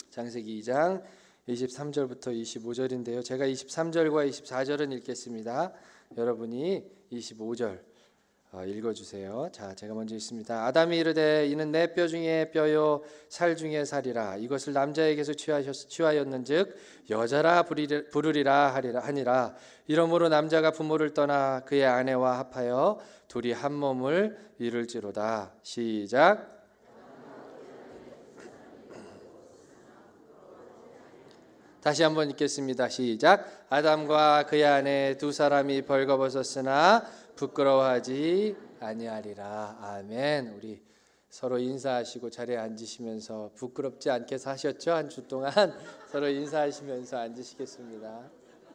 창세기 2장 23절부터 25절인데요. 제가 23절과 24절은 읽겠습니다. 여러분이 25절 읽어주세요. 자, 제가 먼저 읽습니다. 아담이 이르되 이는 내 뼈 중에 뼈요 살 중에 살이라. 이것을 남자에게서 취하였는즉 여자라 부르리라 하니라. 이러므로 남자가 부모를 떠나 그의 아내와 합하여 둘이 한 몸을 이룰지로다. 시작. 다시 한번 읽겠습니다. 시작. 아담과 그의 아내 두 사람이 벌거벗었으나 부끄러워하지 아니하리라. 아멘. 우리 서로 인사하시고 자리에 앉으시면서 부끄럽지 않게 사셨죠? 한 주 동안 서로 인사하시면서 앉으시겠습니다.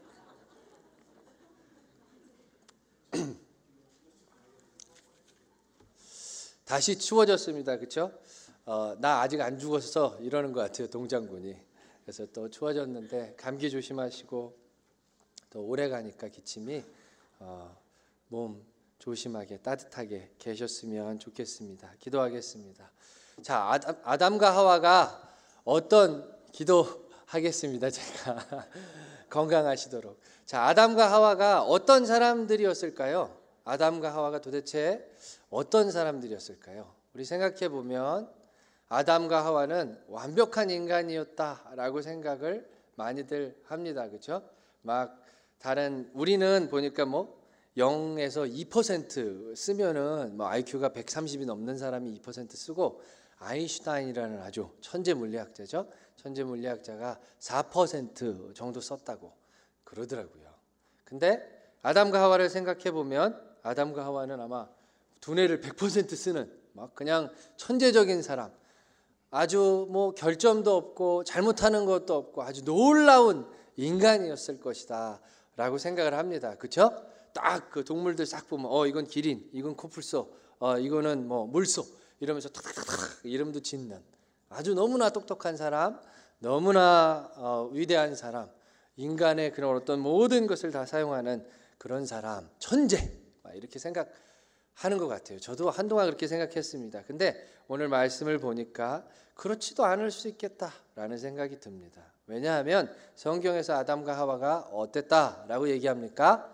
다시 추워졌습니다. 그렇죠? 나 아직 안 죽었어 이러는 것 같아요. 동장군이. 그래서 또 추워졌는데 감기 조심하시고 또 오래 가니까 기침이 몸 조심하게 따뜻하게 계셨으면 좋겠습니다. 기도하겠습니다. 자, 아담과 하와가 어떤 기도하겠습니다. 제가 건강하시도록. 자, 아담과 하와가 어떤 사람들이었을까요? 아담과 하와가 도대체 어떤 사람들이었을까요? 우리 생각해 보면 아담과 하와는 완벽한 인간이었다라고 생각을 많이들 합니다. 그렇죠? 막 다른 우리는 보니까 뭐 0에서 2% 쓰면은 뭐 IQ가 130이 넘는 사람이 2% 쓰고 아인슈타인이라는 아주 천재 물리학자죠. 천재 물리학자가 4% 정도 썼다고 그러더라고요. 근데 아담과 하와를 생각해 보면 아담과 하와는 아마 두뇌를 100% 쓰는 막 그냥 천재적인 사람, 아주 뭐 결점도 없고 잘못하는 것도 없고 아주 놀라운 인간이었을 것이다 라고 생각을 합니다. 그렇죠? 딱 그 동물들 싹 보면 이건 기린, 이건 코뿔소, 이거는 뭐 물소 이러면서 탁탁탁 이름도 짓는 아주 너무나 똑똑한 사람, 너무나 위대한 사람, 인간의 그런 어떤 모든 것을 다 사용하는 그런 사람, 천재 이렇게 생각하는 것 같아요. 저도 한동안 그렇게 생각했습니다. 근데 오늘 말씀을 보니까 그렇지도 않을 수 있겠다라는 생각이 듭니다. 왜냐하면 성경에서 아담과 하와가 어땠다라고 얘기합니까?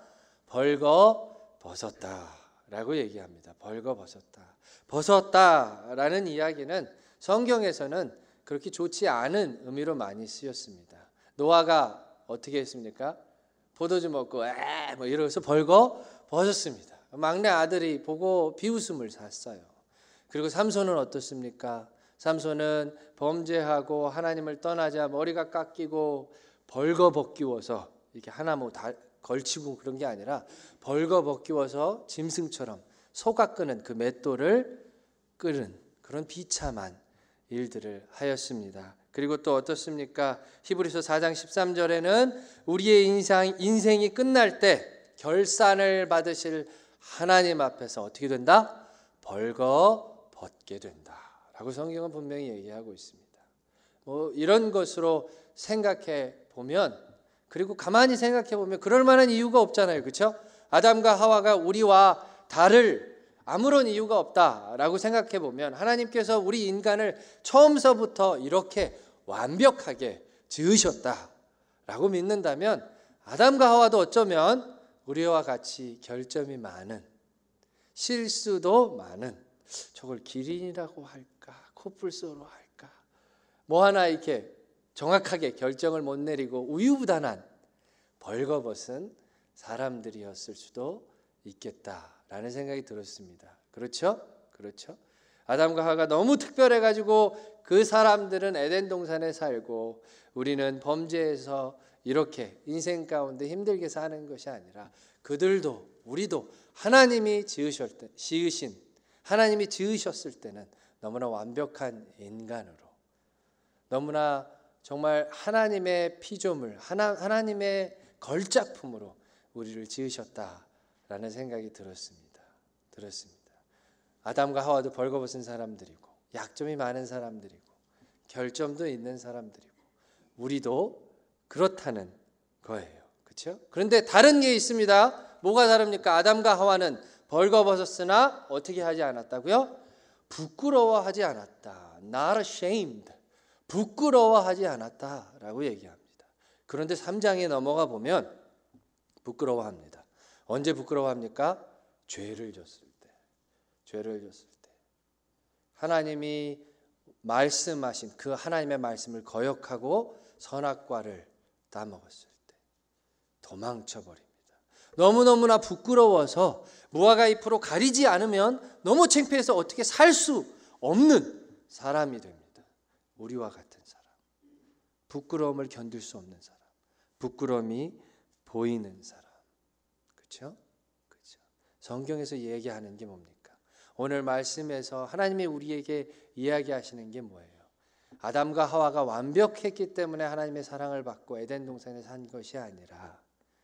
벌거벗었다라고 얘기합니다. 벌거벗었다. 벗었다라는 이야기는 성경에서는 그렇게 좋지 않은 의미로 많이 쓰였습니다. 노아가 어떻게 했습니까? 포도주 먹고 뭐 이러면서 벌거벗었습니다. 막내 아들이 보고 비웃음을 샀어요. 그리고 삼손은 어떻습니까? 삼손은 범죄하고 하나님을 떠나자 머리가 깎이고 벌거벗기워서 이렇게 하나 뭐 다 걸치고 그런 게 아니라 벌거벗기워서 짐승처럼 소가 끄는 그 맷돌을 끄는 그런 비참한 일들을 하였습니다. 그리고 또 어떻습니까? 히브리서 4장 13절에는 우리의 인생이 끝날 때 결산을 받으실 하나님 앞에서 어떻게 된다? 벌거벗게 된다 라고 성경은 분명히 얘기하고 있습니다. 뭐 이런 것으로 생각해 보면, 그리고 가만히 생각해 보면 그럴 만한 이유가 없잖아요. 그렇죠? 아담과 하와가 우리와 다를 아무런 이유가 없다라고 생각해 보면 하나님께서 우리 인간을 처음서부터 이렇게 완벽하게 지으셨다라고 믿는다면 아담과 하와도 어쩌면 우리와 같이 결점이 많은, 실수도 많은, 저걸 기린이라고 할까 코뿔소로 할까 뭐 하나 이렇게 정확하게 결정을 못 내리고 우유부단한 벌거벗은 사람들이었을 수도 있겠다라는 생각이 들었습니다. 그렇죠? 그렇죠? 아담과 하와가 너무 특별해가지고 그 사람들은 에덴 동산에 살고 우리는 범죄에서 이렇게 인생 가운데 힘들게 사는 것이 아니라 그들도 우리도 하나님이 하나님이 지으셨을 때는 너무나 완벽한 인간으로, 너무나 정말 하나님의 피조물, 하나님의 걸작품으로 우리를 지으셨다라는 생각이 들었습니다. 아담과 하와도 벌거벗은 사람들이고 약점이 많은 사람들이고 결점도 있는 사람들이고 우리도 그렇다는 거예요. 그렇죠? 그런데 다른 게 있습니다. 뭐가 다릅니까? 아담과 하와는 벌거벗었으나 어떻게 하지 않았다고요? 부끄러워하지 않았다. Not ashamed. 부끄러워하지 않았다라고 얘기합니다. 그런데 3장에 넘어가 보면 부끄러워합니다. 언제 부끄러워합니까? 죄를 졌을 때. 죄를 졌을 때. 하나님이 말씀하신 그 하나님의 말씀을 거역하고 선악과를 따먹었을 때 도망쳐 버립니다. 너무너무나 부끄러워서 무화과 잎으로 가리지 않으면 너무 창피해서 어떻게 살 수 없는 사람이 됩니다. 우리와 같은 사람. 부끄러움을 견딜 수 없는 사람. 부끄러움이 보이는 사람. 그렇죠? 그렇죠. 성경에서 얘기하는 게 뭡니까? 오늘 말씀에서 하나님이 우리에게 이야기하시는 게 뭐예요? 아담과 하와가 완벽했기 때문에 하나님의 사랑을 받고 에덴 동산에 산 것이 아니라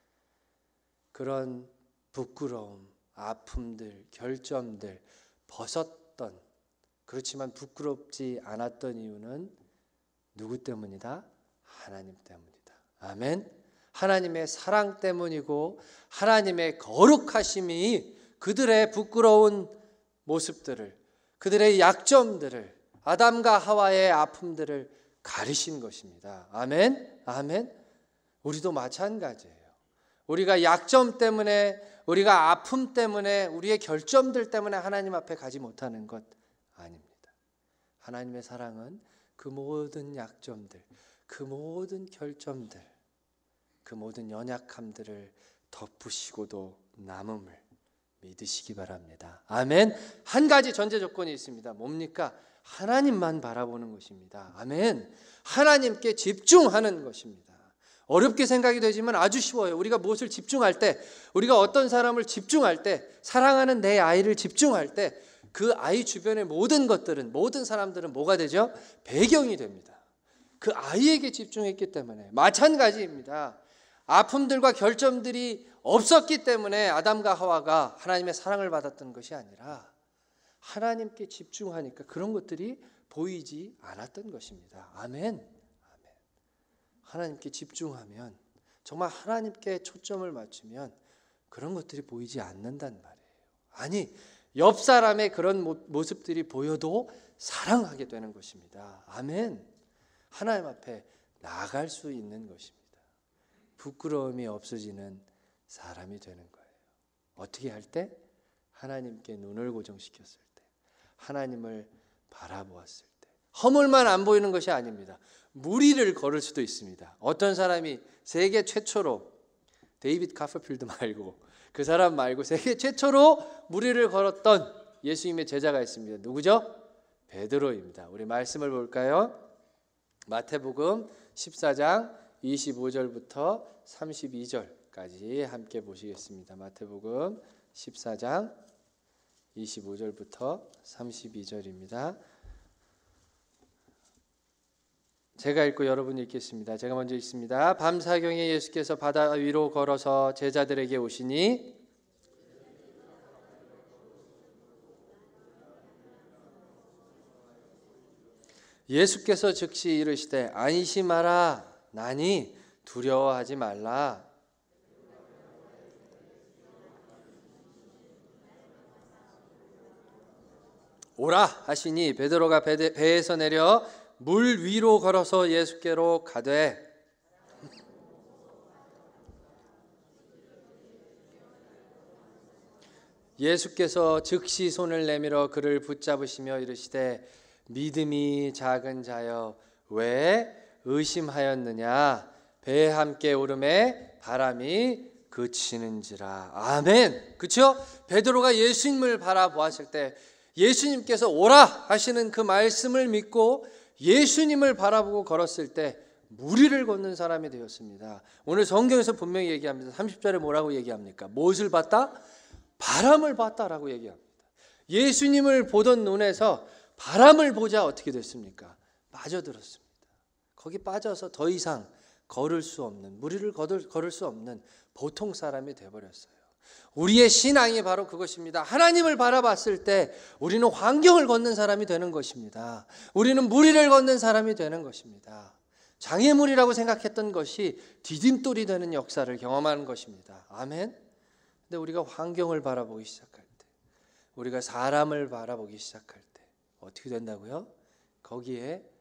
그런 부끄러움, 아픔들, 결점들 벗었던, 그렇지만 부끄럽지 않았던 이유는 누구 때문이다? 하나님 때문이다. 아멘. 하나님의 사랑 때문이고 하나님의 거룩하심이 그들의 부끄러운 모습들을, 그들의 약점들을, 아담과 하와의 아픔들을 가리신 것입니다. 아멘. 아멘. 우리도 마찬가지예요. 우리가 약점 때문에, 우리가 아픔 때문에, 우리의 결점들 때문에 하나님 앞에 가지 못하는 것 아닙니다. 하나님의 사랑은 그 모든 약점들, 그 모든 결점들, 그 모든 연약함들을 덮으시고도 남음을 믿으시기 바랍니다. 아멘. 한 가지 전제 조건이 있습니다. 뭡니까? 하나님만 바라보는 것입니다. 아멘. 하나님께 집중하는 것입니다. 어렵게 생각이 되지만 아주 쉬워요. 우리가 무엇을 집중할 때, 우리가 어떤 사람을 집중할 때, 사랑하는 내 아이를 집중할 때 그 아이 주변의 모든 것들은, 모든 사람들은 뭐가 되죠? 배경이 됩니다. 그 아이에게 집중했기 때문에. 마찬가지입니다. 아픔들과 결점들이 없었기 때문에 아담과 하와가 하나님의 사랑을 받았던 것이 아니라 하나님께 집중하니까 그런 것들이 보이지 않았던 것입니다. 아멘. 하나님께 집중하면, 정말 하나님께 초점을 맞추면 그런 것들이 보이지 않는단 말이에요. 아니, 옆 사람의 그런 모습들이 보여도 사랑하게 되는 것입니다. 아멘. 하나님 앞에 나아갈 수 있는 것입니다. 부끄러움이 없어지는 사람이 되는 거예요. 어떻게 할 때? 하나님께 눈을 고정시켰을 때, 하나님을 바라보았을 때. 허물만 안 보이는 것이 아닙니다. 무리를 걸을 수도 있습니다. 어떤 사람이 세계 최초로, 데이비드 카퍼필드 말고, 그 사람 말고 세계 최초로 무리를 걸었던 예수님의 제자가 있습니다. 누구죠? 베드로입니다. 우리 말씀을 볼까요? 마태복음 14장 25절부터 32절까지 함께 보시겠습니다. 마태복음 14장 25절부터 32절입니다. 제가 읽고 여러분이 읽겠습니다. 제가 먼저 읽습니다. 밤사경에 예수께서 바다 위로 걸어서 제자들에게 오시니 예수께서 즉시 이르시되 안심하라, 나니 두려워하지 말라. 오라 하시니 베드로가 배에서 내려 물 위로 걸어서 예수께로 가되 예수께서 즉시 손을 내밀어 그를 붙잡으시며 이르시되 믿음이 작은 자여 왜 의심하였느냐. 배에 함께 오름에 바람이 그치는지라. 아멘. 그렇죠? 베드로가 예수님을 바라보았을 때 예수님께서 오라 하시는 그 말씀을 믿고 예수님을 바라보고 걸었을 때 무리를 걷는 사람이 되었습니다. 오늘 성경에서 분명히 얘기합니다. 30절에 뭐라고 얘기합니까? 무엇을 봤다? 바람을 봤다라고 얘기합니다. 예수님을 보던 눈에서 바람을 보자 어떻게 됐습니까? 빠져들었습니다. 거기 빠져서 더 이상 걸을 수 없는, 무리를 걸을 수 없는 보통 사람이 되어버렸어요. 우리의 신앙이 바로 그것입니다. 하나님을 바라봤을 때 우리는 환경을 걷는 사람이 되는 것입니다. 우리는 무리를 걷는 사람이 되는 것입니다. 장애물이라고 생각했던 것이 디딤돌이 되는 역사를 경험하는 것입니다. 아멘. 근데 우리가 환경을 바라보기 시작할 때, 우리가 사람을 바라보기 시작할 때 어떻게 된다고요? 거기에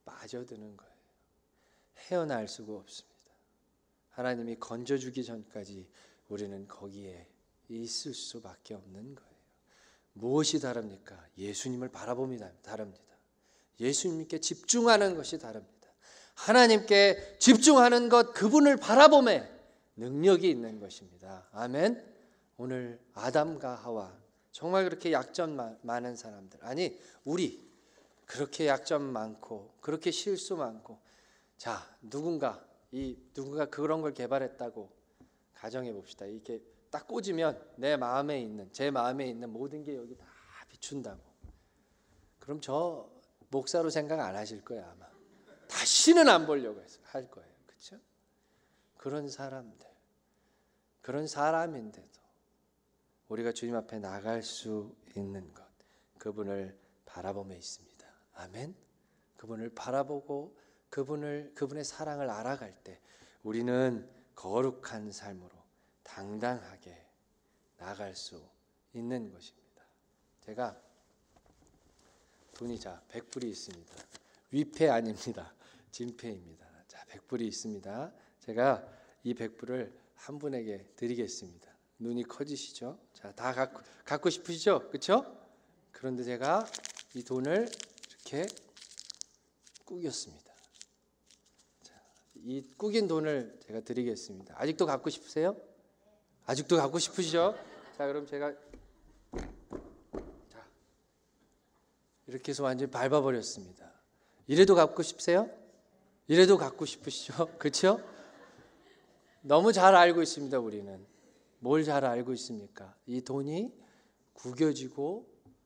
빠져드는 거예요. 헤어날 수가 없습니다. 하나님이 건져주기 전까지 우리는 거기에 있을 수밖에 없는 거예요. 무엇이 다릅니까? 예수님을 바라봄이 다릅니다. 예수님께 집중하는 것이 다릅니다. 하나님께 집중하는 것, 그분을 바라봄에 능력이 있는 것입니다. 아멘. 오늘 아담과 하와, 정말 그렇게 약점 많은 사람들, 아니 우리 그렇게 약점 많고 그렇게 실수 많고, 자 누군가 그런 걸 개발했다고 가정해 봅시다. 이렇게 딱 꽂으면 제 마음에 있는 모든 게 여기 다 비춘다고. 그럼 저 목사로 생각 안 하실 거예요. 아마 다시는 안 보려고 할 거예요. 그렇죠? 그런 사람들, 그런 사람인데도 우리가 주님 앞에 나갈 수 있는 것, 그분을 바라보며 있습니다. 아멘. 그분을 바라보고 그분의 사랑을 알아갈 때 우리는 거룩한 삶으로 당당하게 나갈 수 있는 것입니다. 제가 돈이 100불이 있습니다. 위패 아닙니다. 진패입니다. 100불이 있습니다. 제가 이 100불을 한 분에게 드리겠습니다. 눈이 커지시죠? 다 갖고 싶으시죠? 그렇죠? 그런데 제가 이 돈을 이렇게 꾸겼습니다. 이 꾸긴 돈을 제가 드리겠습니다. 아직도 갖고 싶으세요? 아직도 갖고 싶으시죠? 그럼 제가 이렇게 해서 완전히 밟아버렸습니다. 이래도 갖고 싶으세요? 이래도 갖고 싶으시죠? 그렇죠? 너무 잘 알고 있습니다. 우리는 뭘 잘 알고 있습니까? 이 돈이 구겨지고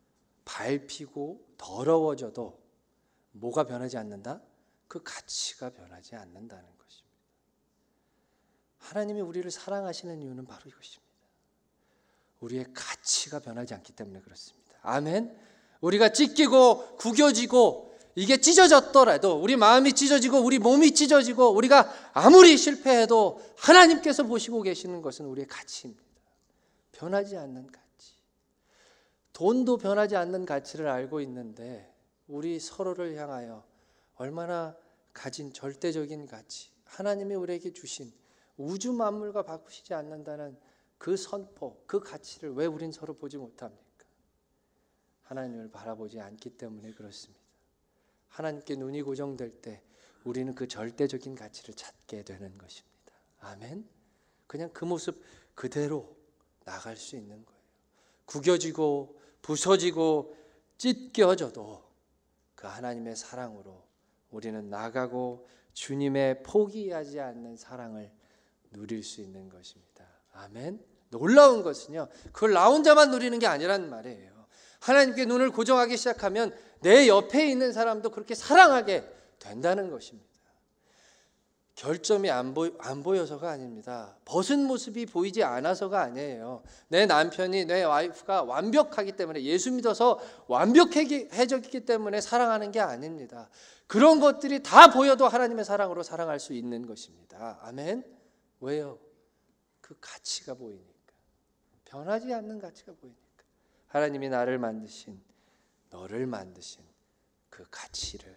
밟히고 더러워져도 뭐가 변하지 않는다? 그 가치가 변하지 않는다는 것입니다. 하나님이 우리를 사랑하시는 이유는 바로 이것입니다. 우리의 가치가 변하지 않기 때문에 그렇습니다. 아멘. 우리가 찢기고 구겨지고 이게 찢어졌더라도, 우리 마음이 찢어지고 우리 몸이 찢어지고 우리가 아무리 실패해도 하나님께서 보시고 계시는 것은 우리의 가치입니다. 변하지 않는 가치. 돈도 변하지 않는 가치를 알고 있는데 우리 서로를 향하여 얼마나 가진 절대적인 가치, 하나님이 우리에게 주신 우주 만물과 바꾸시지 않는다는 그 선포, 그 가치를 왜 우린 서로 보지 못합니까? 하나님을 바라보지 않기 때문에 그렇습니다. 하나님께 눈이 고정될 때 우리는 그 절대적인 가치를 찾게 되는 것입니다. 아멘. 그냥 그 모습 그대로 나갈 수 있는 거예요. 구겨지고 부서지고 찢겨져도 그 하나님의 사랑으로 우리는 나가고 주님의 포기하지 않는 사랑을 누릴 수 있는 것입니다. 아멘. 놀라운 것은요, 그걸 나 혼자만 누리는 게 아니란 말이에요. 하나님께 눈을 고정하기 시작하면 내 옆에 있는 사람도 그렇게 사랑하게 된다는 것입니다. 결점이 안 보여서가 아닙니다. 벗은 모습이 보이지 않아서가 아니에요. 내 남편이, 내 와이프가 완벽하기 때문에, 예수 믿어서 완벽해졌기 때문에 사랑하는 게 아닙니다. 그런 것들이 다 보여도 하나님의 사랑으로 사랑할 수 있는 것입니다. 아멘. 왜요? 그 가치가 보이니까. 변하지 않는 가치가 보이니까. 하나님이 나를 만드신, 너를 만드신 그 가치를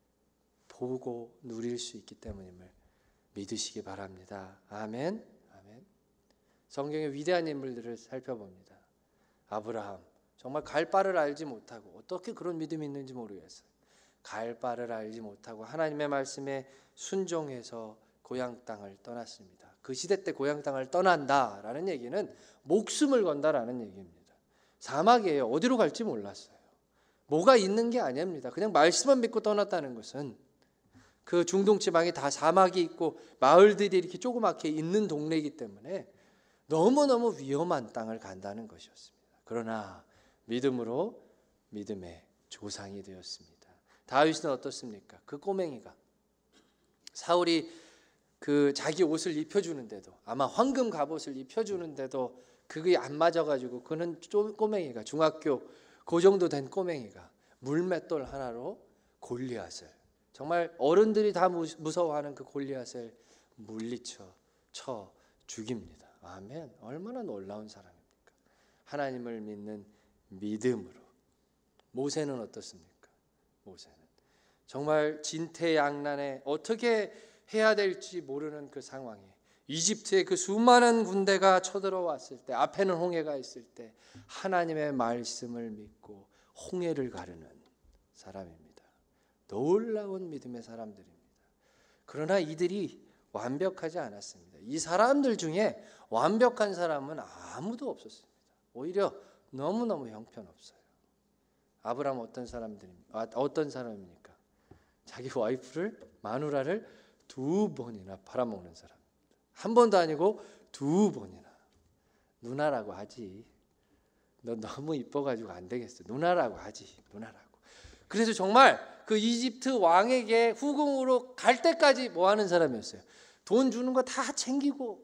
보고 누릴 수 있기 때문임을 믿으시기 바랍니다. 아멘. 아멘. 성경의 위대한 인물들을 살펴봅니다. 아브라함, 정말 갈 바를 알지 못하고, 어떻게 그런 믿음이 있는지 모르겠어요. 갈 바를 알지 못하고 하나님의 말씀에 순종해서 고향 땅을 떠났습니다. 그 시대 때 고향 땅을 떠난다라는 얘기는 목숨을 건다라는 얘기입니다. 사막이에요. 어디로 갈지 몰랐어요. 뭐가 있는 게 아닙니다. 그냥 말씀만 믿고 떠났다는 것은, 그 중동 지방이 다 사막이 있고 마을들이 이렇게 조그맣게 있는 동네이기 때문에 너무너무 위험한 땅을 간다는 것이었습니다. 그러나 믿음으로 믿음의 조상이 되었습니다. 다윗은 어떻습니까? 그 꼬맹이가, 사울이 그 자기 옷을 입혀주는데도, 아마 황금 갑옷을 입혀주는데도 그게 안 맞아가지고, 그는 꼬맹이가, 중학교 그 정도 된 꼬맹이가 물맷돌 하나로 골리앗을, 정말 어른들이 다 무서워하는 그 골리앗을 물리쳐 쳐 죽입니다. 아멘. 얼마나 놀라운 사람입니까? 하나님을 믿는 믿음으로. 모세는 어떻습니까? 모세는 정말 진퇴양난에 어떻게 해야 될지 모르는 그 상황에 이집트의 그 수많은 군대가 쳐들어왔을 때 앞에는 홍해가 있을 때 하나님의 말씀을 믿고 홍해를 가르는 사람입니다. 놀라운 믿음의 사람들입니다. 그러나 이들이 완벽하지 않았습니다. 이 사람들 중에 완벽한 사람은 아무도 없었습니다. 오히려 너무너무 형편없어요. 아브라함 어떤 사람입니까? 자기 와이프를 마누라를 2번이나 팔아먹는 사람. 한 번도 아니고 2번이나. 누나라고 하지. 너 너무 이뻐가지고 안 되겠어. 누나라고 하지. 누나라고. 그래서 정말 그 이집트 왕에게 후궁으로 갈 때까지 뭐 하는 사람이었어요. 돈 주는 거 다 챙기고.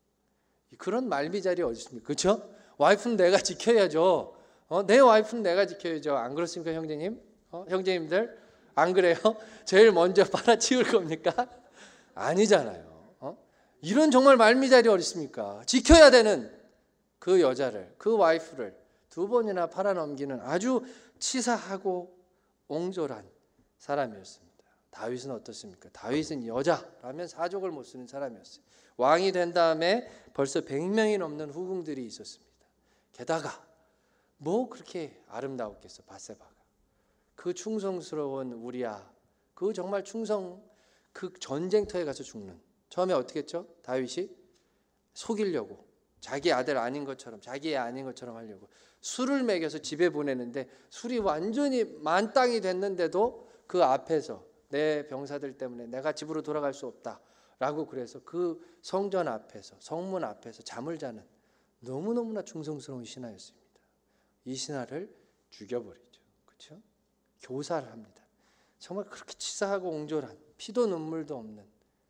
그런 말미잘이 어디 있습니까? 그렇죠? 와이프는 내가 지켜야죠. 내 와이프는 내가 지켜야죠. 안 그렇습니까, 형제님? 형제님들 안 그래요? 제일 먼저 빨아치울 겁니까? 아니잖아요. 이런 정말 말미잘이 어디 있습니까? 지켜야 되는 그 여자를, 그 와이프를 2번이나 팔아넘기는 아주 치사하고 옹졸한 사람이었습니다. 다윗은 어떻습니까? 다윗은 여자라면 사족을 못 쓰는 사람이었어요. 왕이 된 다음에 벌써 100명이 넘는 후궁들이 있었습니다. 게다가 뭐 그렇게 아름다웠겠어, 밧세바가. 그 충성스러운 우리야, 그 정말 그 전쟁터에 가서 죽는. 처음에 어떻게 했죠? 다윗이 속이려고 자기 아들 아닌 것처럼, 자기 애 아닌 것처럼 하려고 술을 먹여서 집에 보내는데 술이 완전히 만땅이 됐는데도 그 앞에서 내 병사들 때문에 내가 집으로 돌아갈 수 없다라고 그래서 그 성전 앞에서, 성문 앞에서 잠을 자는 너무너무나 충성스러운 신하였습니다. 이 신하를 죽여버리죠. 그렇죠? 교사를 합니다. 정말 그렇게 치사하고 옹졸한, 피도 눈물도 없는,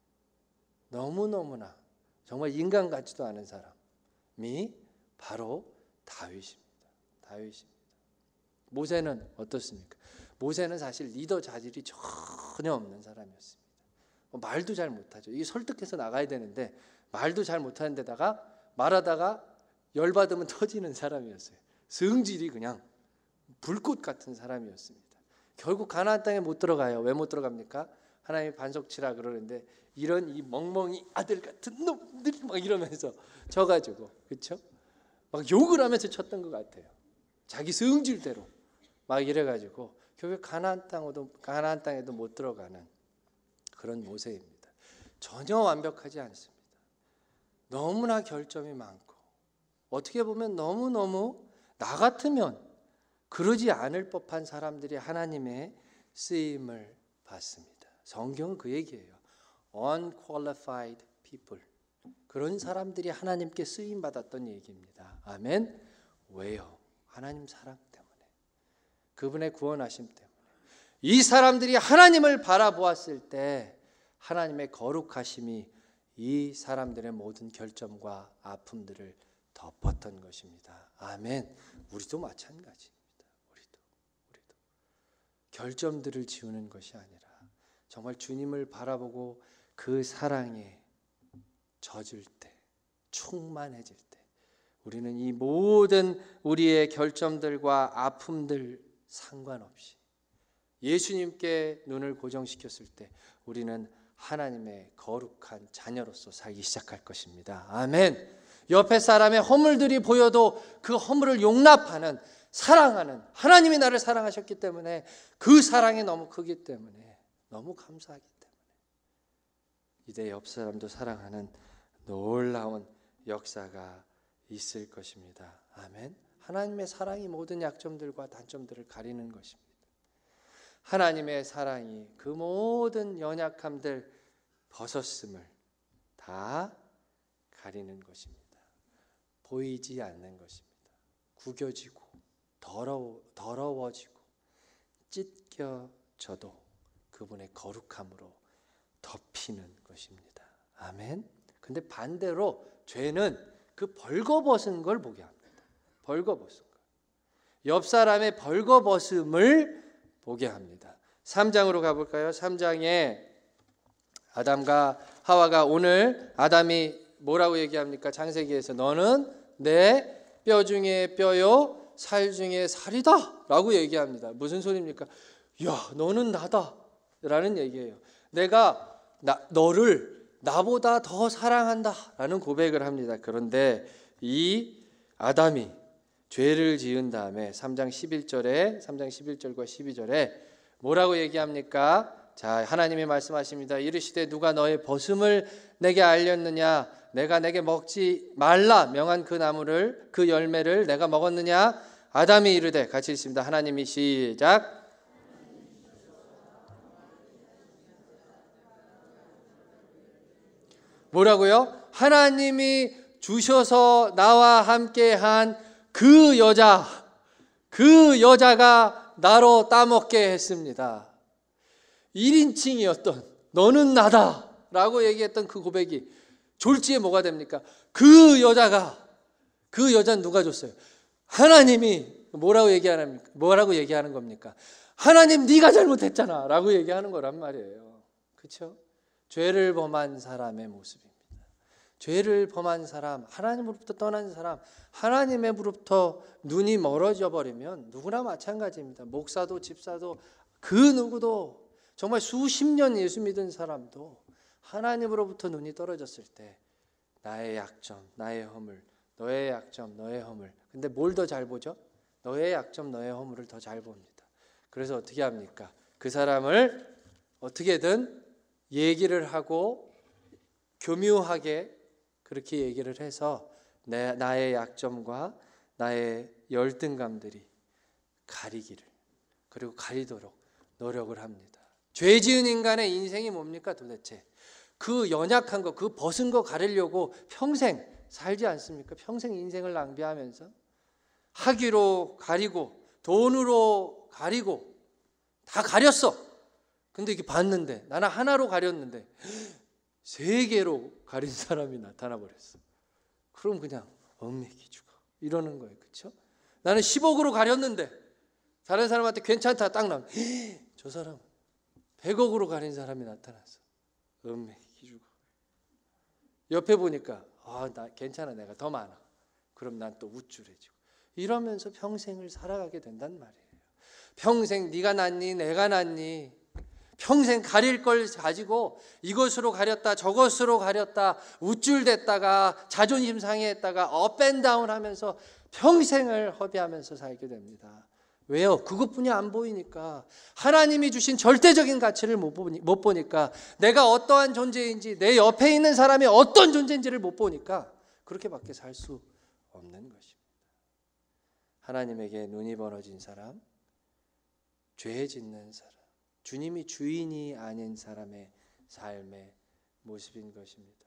너무너무나 정말 인간 같지도 않은 사람이 바로 다윗입니다. 모세는 어떻습니까? 모세는 사실 리더 자질이 전혀 없는 사람이었습니다. 말도 잘 못하죠. 이게 설득해서 나가야 되는데 말도 잘 못하는 데다가 말하다가 열받으면 터지는 사람이었어요. 성질이 그냥 불꽃 같은 사람이었습니다. 결국 가나안 땅에 못 들어가요. 왜 못 들어갑니까? 하나님이 반석치라 그러는데 이런 이 멍멍이 아들 같은 놈들 막 이러면서 져가지고, 그렇죠? 막 욕을 하면서 쳤던 것 같아요. 자기 성질대로 막 이래가지고 결국 가나안 땅에도 못 들어가는 그런 모세입니다. 전혀 완벽하지 않습니다. 너무나 결점이 많고 어떻게 보면 너무너무 나 같으면 그러지 않을 법한 사람들이 하나님의 쓰임을 받습니다. 성경은 그 얘기예요. Unqualified people. 그런 사람들이 하나님께 쓰임 받았던 얘기입니다. 아멘. 왜요? 하나님 사랑 때문에, 그분의 구원하심 때문에. 이 사람들이 하나님을 바라보았을 때 하나님의 거룩하심이 이 사람들의 모든 결점과 아픔들을 덮었던 것입니다. 아멘. 우리도 마찬가지입니다. 우리도 결점들을 지우는 것이 아니라 정말 주님을 바라보고 그 사랑에 젖을 때, 충만해질 때 우리는 이 모든 우리의 결점들과 아픔들 상관없이 예수님께 눈을 고정시켰을 때 우리는 하나님의 거룩한 자녀로서 살기 시작할 것입니다. 아멘. 옆에 사람의 허물들이 보여도 그 허물을 용납하는, 사랑하는, 하나님이 나를 사랑하셨기 때문에 그 사랑이 너무 크기 때문에, 너무 감사하기 때문에 이제 옆 사람도 사랑하는 놀라운 역사가 있을 것입니다. 아멘. 하나님의 사랑이 모든 약점들과 단점들을 가리는 것입니다. 하나님의 사랑이 그 모든 연약함들, 벗었음을 다 가리는 것입니다. 보이지 않는 것입니다. 구겨지고 더러워지고 찢겨져도 그분의 거룩함으로 덮이는 것입니다. 아멘. 근데 반대로 죄는 그 벌거벗은 걸 보게 합니다. 벌거벗은 걸. 옆 사람의 벌거벗음을 보게 합니다. 3장으로 가볼까요? 3장에 아담과 하와가, 오늘 아담이 뭐라고 얘기합니까? 창세기에서 너는 내 뼈 중에 뼈요 살 중에 살이다 라고 얘기합니다. 무슨 소리입니까? 야, 너는 나다. 라는 얘기예요. 내가 너를 나보다 더 사랑한다 라는 고백을 합니다. 그런데 이 아담이 죄를 지은 다음에 3장 11절과 12절에 뭐라고 얘기합니까? 자, 하나님이 말씀하십니다. 이르시되 누가 너의 벗음을 내게 알렸느냐? 내가 내게 먹지 말라 명한 그 나무를, 그 열매를 내가 먹었느냐? 아담이 이르되, 같이 읽습니다. 하나님이 시작. 뭐라고요? 하나님이 주셔서 나와 함께한 그 여자가 나로 따먹게 했습니다. 1인칭이었던 너는 나다 라고 얘기했던 그 고백이 졸지에 뭐가 됩니까? 그 여자는 누가 줬어요? 하나님이 뭐라고 얘기하는 겁니까? 하나님 네가 잘못했잖아 라고 얘기하는 거란 말이에요. 그렇죠? 죄를 범한 사람의 모습입니다. 죄를 범한 사람, 하나님으로부터 떠난 사람, 하나님으로부터 눈이 멀어져 버리면 누구나 마찬가지입니다. 목사도 집사도 그 누구도 정말 수십 년 예수 믿은 사람도 하나님으로부터 눈이 떨어졌을 때 나의 약점, 나의 허물, 너의 약점, 너의 허물. 근데 뭘 더 잘 보죠? 너의 약점, 너의 허물을 더 잘 봅니다. 그래서 어떻게 합니까? 그 사람을 어떻게든 얘기를 하고 교묘하게 그렇게 얘기를 해서 나의 약점과 나의 열등감들이 가리기를, 그리고 가리도록 노력을 합니다. 죄 지은 인간의 인생이 뭡니까 도대체? 그 연약한 거, 그 벗은 거 가리려고 평생 살지 않습니까? 평생 인생을 낭비하면서 학위로 가리고 돈으로 가리고 다 가렸어. 근데 이게 봤는데 나는 하나로 가렸는데 3개로 가린 사람이 나타나 버렸어. 그럼 그냥 얽매기 죽어 이러는 거예요. 그렇죠? 나는 10억으로 가렸는데 다른 사람한테 괜찮다 딱 나오면 저 사람 100억으로 가린 사람이 나타났어. 얽매기 죽어. 옆에 보니까 나 괜찮아, 내가 더 많아. 그럼 난 또 우쭐해지고 이러면서 평생을 살아가게 된단 말이에요. 평생 네가 낫니 내가 낫니, 평생 가릴 걸 가지고 이것으로 가렸다 저것으로 가렸다 우쭐댔다가 자존심 상해했다가 업앤다운 하면서 평생을 허비하면서 살게 됩니다. 왜요? 그것뿐이 안 보이니까. 하나님이 주신 절대적인 가치를 못 보니까, 내가 어떠한 존재인지, 내 옆에 있는 사람이 어떤 존재인지를 못 보니까 그렇게밖에 살 수 없는 것입니다. 하나님에게 눈이 멀어진 사람, 죄 짓는 사람, 주님이 주인이 아닌 사람의 삶의 모습인 것입니다.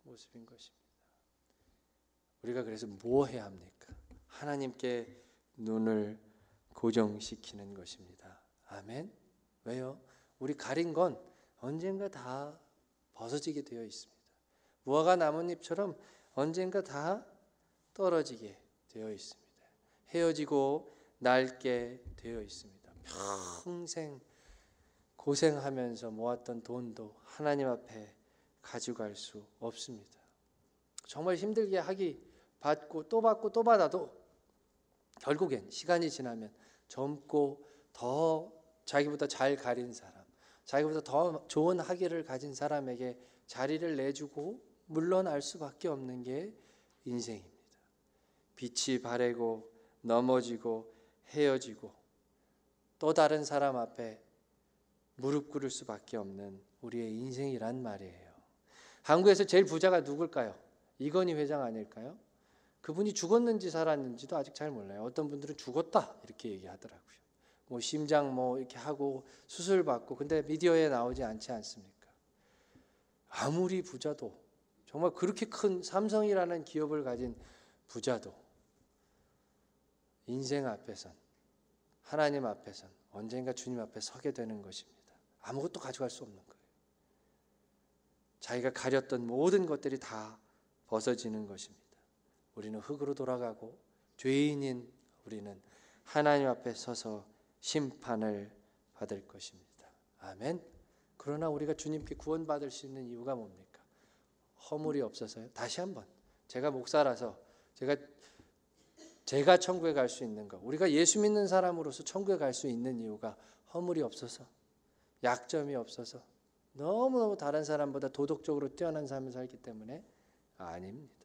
우리가 그래서 뭐 해야 합니까? 하나님께 눈을 고정시키는 것입니다. 아멘. 왜요? 우리 가린 건 언젠가 다 벗어지게 되어 있습니다. 무화과 나뭇잎처럼 언젠가 다 떨어지게 되어 있습니다. 헤어지고 낡게 되어 있습니다. 평생 고생하면서 모았던 돈도 하나님 앞에 가져갈 수 없습니다. 정말 힘들게 받고 또 받아도 결국엔 시간이 지나면 젊고 더 자기보다 잘 가린 사람, 자기보다 더 좋은 학위를 가진 사람에게 자리를 내주고 물러날 수밖에 없는 게 인생입니다. 빛이 바래고 넘어지고 헤어지고 또 다른 사람 앞에 무릎 꿇을 수밖에 없는 우리의 인생이란 말이에요. 한국에서 제일 부자가 누굴까요? 이건희 회장 아닐까요? 그분이 죽었는지 살았는지도 아직 잘 몰라요. 어떤 분들은 죽었다 이렇게 얘기하더라고요. 심장 이렇게 하고 수술 받고, 근데 미디어에 나오지 않지 않습니까? 아무리 부자도, 정말 그렇게 큰 삼성이라는 기업을 가진 부자도 인생 앞에선, 하나님 앞에선 언젠가 주님 앞에 서게 되는 것입니다. 아무것도 가져갈 수 없는 거예요. 자기가 가렸던 모든 것들이 다 벗어지는 것입니다. 우리는 흙으로 돌아가고 죄인인 우리는 하나님 앞에 서서 심판을 받을 것입니다. 아멘. 그러나 우리가 주님께 구원받을 수 있는 이유가 뭡니까? 허물이 없어서요. 다시 한번, 제가 목사라서 제가 천국에 갈 수 있는 것, 우리가 예수 믿는 사람으로서 천국에 갈 수 있는 이유가 허물이 없어서, 약점이 없어서 너무너무 다른 사람보다 도덕적으로 뛰어난 삶을 살기 때문에? 아닙니다.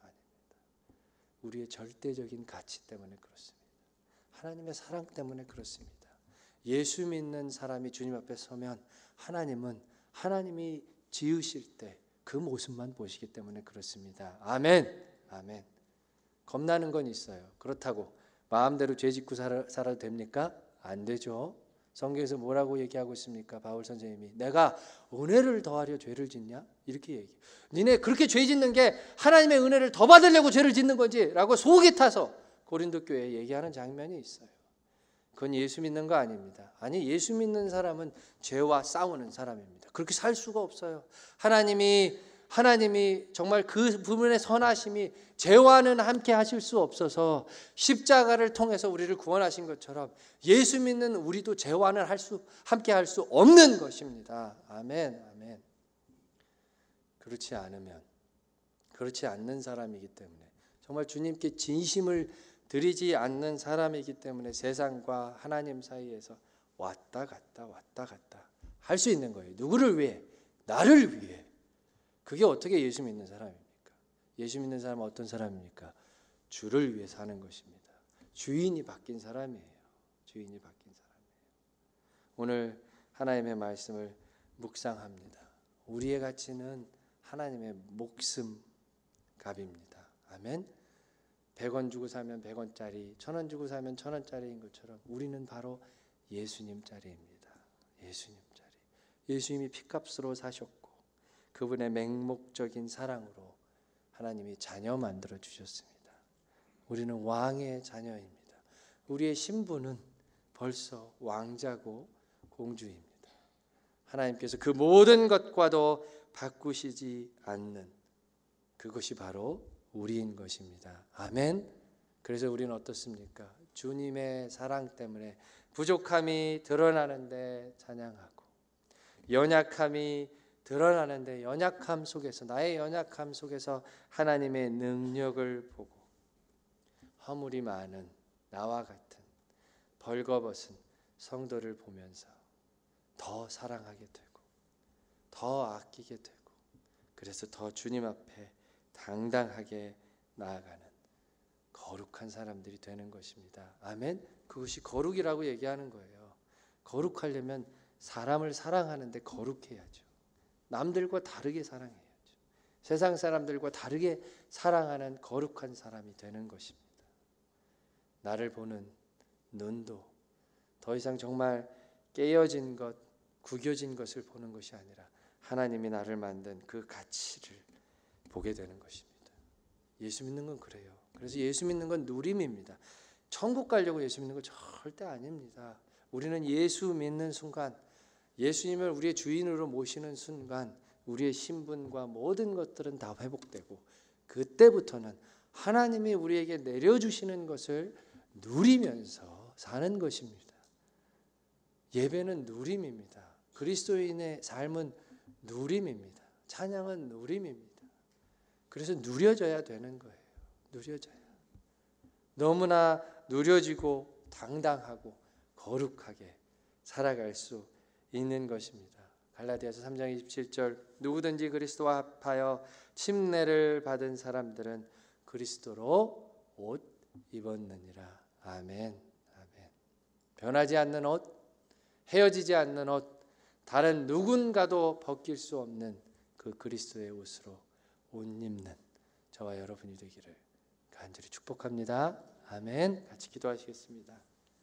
우리의 절대적인 가치 때문에 그렇습니다. 하나님의 사랑 때문에 그렇습니다. 예수 믿는 사람이 주님 앞에 서면 하나님은 하나님이 지으실 때 그 모습만 보시기 때문에 그렇습니다. 아멘. 아멘. 겁나는 건 있어요. 그렇다고 마음대로 죄 짓고 살아도 됩니까? 안 되죠. 성경에서 뭐라고 얘기하고 있습니까? 바울 선생님이 내가 은혜를 더하려 죄를 짓냐? 이렇게 얘기해요. 니네 그렇게 죄 짓는 게 하나님의 은혜를 더 받으려고 죄를 짓는 거지 라고 속이 타서 고린도 교회에 얘기하는 장면이 있어요. 그건 예수 믿는 거 아닙니다. 아니, 예수 믿는 사람은 죄와 싸우는 사람입니다. 그렇게 살 수가 없어요. 하나님이 정말 그 부분의 선하심이 죄와는 함께 하실 수 없어서 십자가를 통해서 우리를 구원하신 것처럼 예수 믿는 우리도 죄와는 함께 할 수 없는 것입니다. 아멘. 아멘. 그렇지 않는 사람이기 때문에, 정말 주님께 진심을 드리지 않는 사람이기 때문에 세상과 하나님 사이에서 왔다 갔다 할 수 있는 거예요. 누구를 위해? 나를 위해. 그게 어떻게 예수 믿는 사람입니까? 예수 믿는 사람은 어떤 사람입니까? 주를 위해 사는 것입니다. 주인이 바뀐 사람이에요. 오늘 하나님의 말씀을 묵상합니다. 우리의 가치는 하나님의 목숨 값입니다. 아멘. 100원 주고 사면 100원짜리, 1000원 주고 사면 1000원짜리인 것처럼 우리는 바로 예수님짜리입니다. 예수님이 피값으로 사셨고 그분의 맹목적인 사랑으로 하나님이 자녀 만들어 주셨습니다. 우리는 왕의 자녀입니다. 우리의 신분은 벌써 왕자고 공주입니다. 하나님께서 그 모든 것과도 바꾸시지 않는 그것이 바로 우리인 것입니다. 아멘. 그래서 우리는 어떻습니까? 주님의 사랑 때문에 부족함이 드러나는데 찬양하고, 연약함이 드러나는데 연약함 속에서, 나의 연약함 속에서 하나님의 능력을 보고, 허물이 많은 나와 같은 벌거벗은 성도를 보면서 더 사랑하게 되고 더 아끼게 되고, 그래서 더 주님 앞에 당당하게 나아가는 거룩한 사람들이 되는 것입니다. 아멘. 그것이 거룩이라고 얘기하는 거예요. 거룩하려면 사람을 사랑하는데 거룩해야죠. 남들과 다르게 사랑해야죠. 세상 사람들과 다르게 사랑하는 거룩한 사람이 되는 것입니다. 나를 보는 눈도 더 이상 정말 깨어진 것, 구겨진 것을 보는 것이 아니라 하나님이 나를 만든 그 가치를 보게 되는 것입니다. 예수 믿는 건 그래요. 그래서 예수 믿는 건 누림입니다. 천국 가려고 예수 믿는 건 절대 아닙니다. 우리는 예수 믿는 순간, 예수님을 우리의 주인으로 모시는 순간 우리의 신분과 모든 것들은 다 회복되고, 그때부터는 하나님이 우리에게 내려주시는 것을 누리면서 사는 것입니다. 예배는 누림입니다. 그리스도인의 삶은 누림입니다. 찬양은 누림입니다. 그래서 누려져야 되는 거예요. 너무나 누려지고 당당하고 거룩하게 살아갈 수 있는 것입니다. 갈라디아서 3장 27절, 누구든지 그리스도와 합하여 침례를 받은 사람들은 그리스도로 옷 입었느니라. 아멘. 변하지 않는 옷, 헤어지지 않는 옷, 다른 누군가도 벗길 수 없는 그 그리스도의 옷으로 옷 입는 저와 여러분이 되기를 간절히 축복합니다. 아멘. 같이 기도하시겠습니다.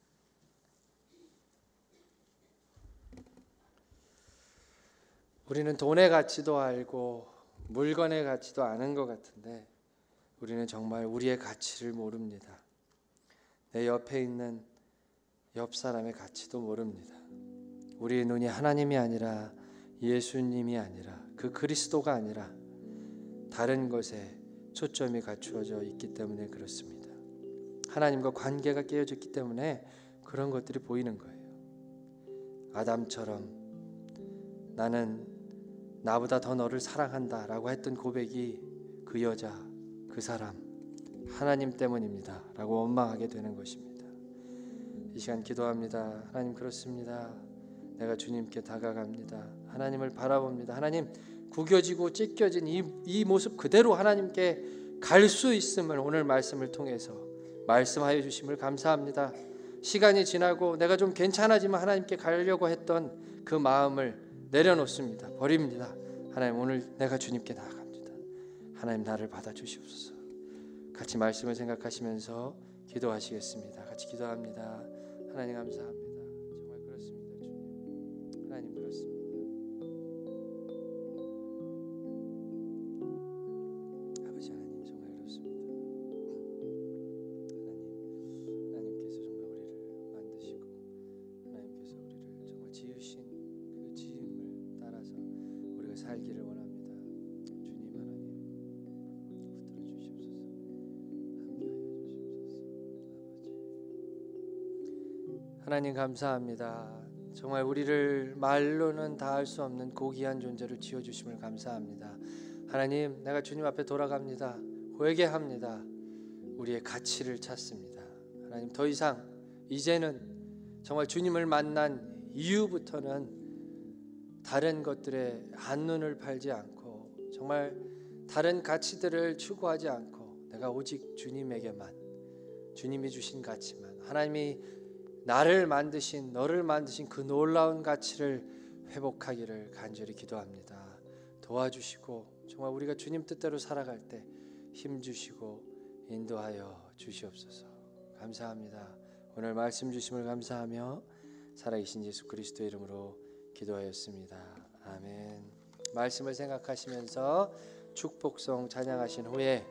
우리는 돈의 가치도 알고 물건의 가치도 아는 것 같은데 우리는 정말 우리의 가치를 모릅니다. 내 옆에 있는 옆 사람의 가치도 모릅니다. 우리의 눈이 하나님이 아니라 예수님이 아니라 그 그리스도가 아니라 다른 것에 초점이 갖추어져 있기 때문에 그렇습니다. 하나님과 관계가 깨어졌기 때문에 그런 것들이 보이는 거예요. 아담처럼 나는 나보다 더 너를 사랑한다 라고 했던 고백이 그 여자, 그 사람 하나님 때문입니다 라고 원망하게 되는 것입니다. 이 시간 기도합니다. 하나님, 그렇습니다. 내가 주님께 다가갑니다. 하나님을 바라봅니다. 하나님, 구겨지고 찢겨진 이 모습 그대로 하나님께 갈 수 있음을 오늘 말씀을 통해서 말씀하여 주심을 감사합니다. 시간이 지나고 내가 좀 괜찮아지면 하나님께 가려고 했던 그 마음을 내려놓습니다. 버립니다. 하나님, 오늘 내가 주님께 나아갑니다. 하나님, 나를 받아주시옵소서. 같이 말씀을 생각하시면서 기도하시겠습니다. 같이 기도합니다. 하나님 감사합니다. 정말 그렇습니다. 주님, 하나님 그렇습니다. 아버지 하나님, 정말 그렇습니다. 하나님께서 정말 우리를 만드시고 하나님께서 우리를 정말 지으신 그 지음을 따라서 우리가 살기를 원합니다. 주님 하나님, 붙들어 주시옵소서. 하나님 감사합니다. 정말 우리를 말로는 다 할 수 없는 고귀한 존재를 지어주심을 감사합니다. 하나님, 내가 주님 앞에 돌아갑니다. 회개합니다. 우리의 가치를 찾습니다. 하나님, 더 이상 이제는 정말 주님을 만난 이후부터는 다른 것들에 한눈을 팔지 않고 정말 다른 가치들을 추구하지 않고 내가 오직 주님에게만, 주님이 주신 가치만, 하나님이 나를 만드신, 너를 만드신 그 놀라운 가치를 회복하기를 간절히 기도합니다. 도와주시고 정말 우리가 주님 뜻대로 살아갈 때 힘주시고 인도하여 주시옵소서. 감사합니다. 오늘 말씀 주심을 감사하며 살아계신 예수 그리스도의 이름으로 기도하였습니다. 아멘. 말씀을 생각하시면서 축복송 찬양하신 후에